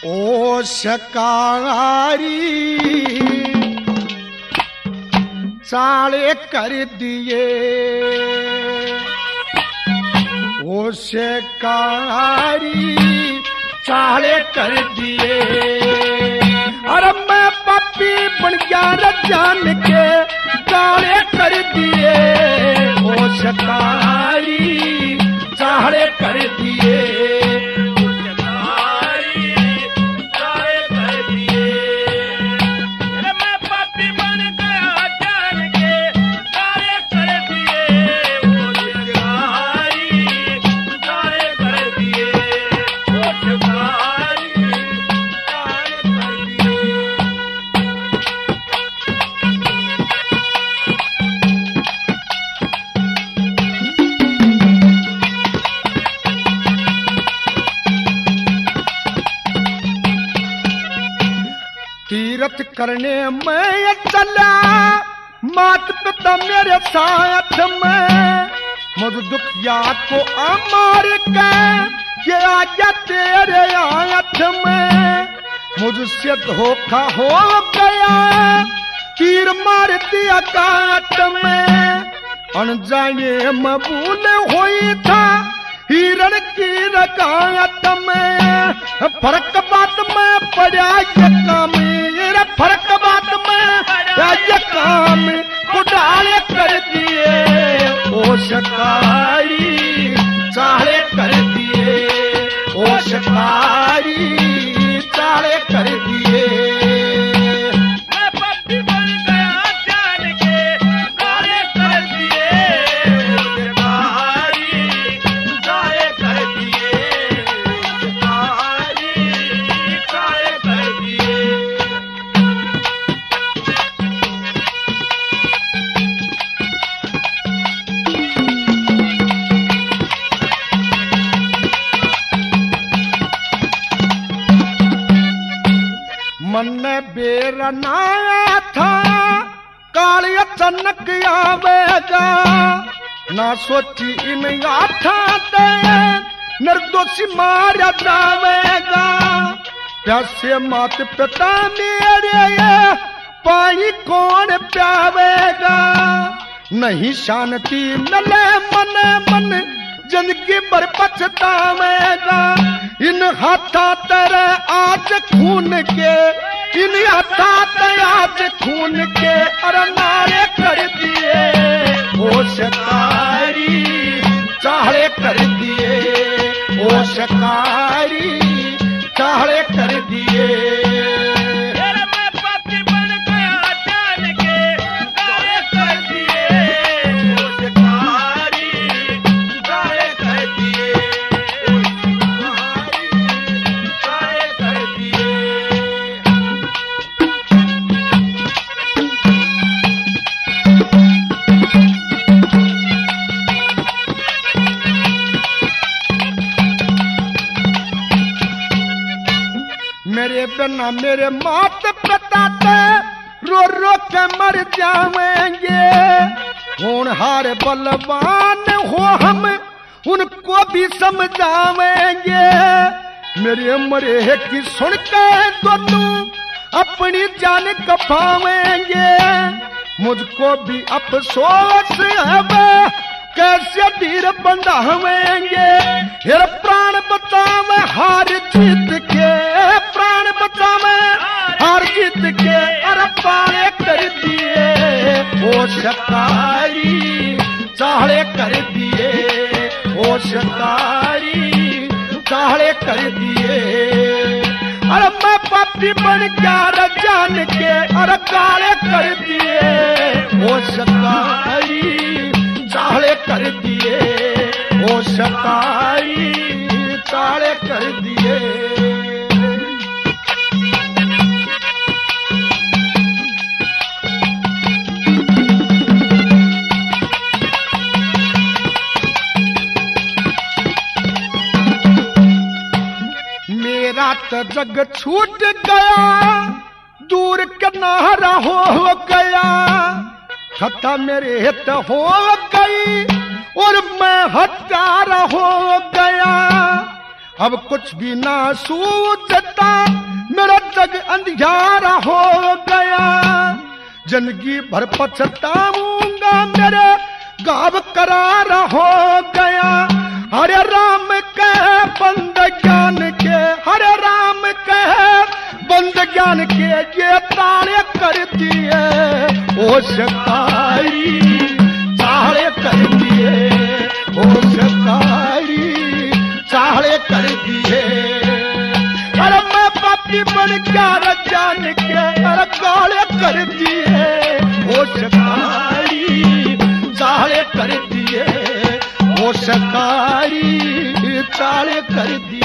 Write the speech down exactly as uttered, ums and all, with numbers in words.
ओ शकारी चाले कर दिए, ओ शकारी चाले कर दिए। अरे मैं पप्पी बन गया जान के चाले कर दिए, ओ शकारी चाले कर दिए। तीरथ करने मैं चला, मात पिता मेरे साथ में, मुझ दुखिया को अमार के ये आज्ञा तेरे हाथ में। मुझसे धोखा हो गया, तीर मार दिया काट में। अनजाने में भूल हुई था हिरण की रकात में। फर्क बात में पड़ा ये काम, फर्क बात में ये काम उड़ाले कर दिए, ओ शकारी चाले कर दिए, ओ शकारी चाले कर दिए। मन बेरना था काली अचानक आवेगा, ना सोची इन आठा ते निर्दोषी मारा जावेगा। प्यासे मात पिता मेरे पानी कौन प्यावेगा, नहीं शांति मिले मन मन जिंदगी भर पछतावेगा। इन हाथा तेरे आज खून के, इन हाथा तेरे आज खून के अरे नारे कर दिए, ओ शकारी चाले कर दिए, ओ शकारी चाले कर दिए। मेरे बिना मेरे मात पिता ते रो रो के मर जाएंगे। होनहार बलवान हो हम उनको भी समझावेंगे। मेरे मरे की सुन के दोनों अपनी जान कपावेंगे। मुझको भी अफसोस है कैसे धीर बंधावेंगे। हेर प्राण बचावे हार जीत के, प्राण बचावे हार जीत के अरे पाले कर दिए, ओ शकारी चाले कर दिए, ओ शकारी चाले कर दिए। अरे मैं पापी बन गया जान के अरे काले कर दिए, ओ शकारी चाले कर दिए, ओ शकारी चाले कर दिए। मेरा तो जग छूट गया, दूर किनारा हो गया। खता मेरे हित हो गई और मैं हत्यारा हो गया। अब कुछ भी ना सूझता अंधियारा हो गया, जिंदगी भर पछताऊंगा मेरे गाँव करारा हो गया। हरे राम कहे बंद ज्ञान के, हरे राम कहे बंद ज्ञान के, ये ताड़े कर दिए ओ शिकारी, ताड़े कर दिए ओ शिकारी, ताड़े कर दिए। अरे मैं पापी बन क्या जान के, अरे काले कर दिए ओ शिकारी, ताड़े कर दिए ओ शिकारी, ताड़े कर दिए।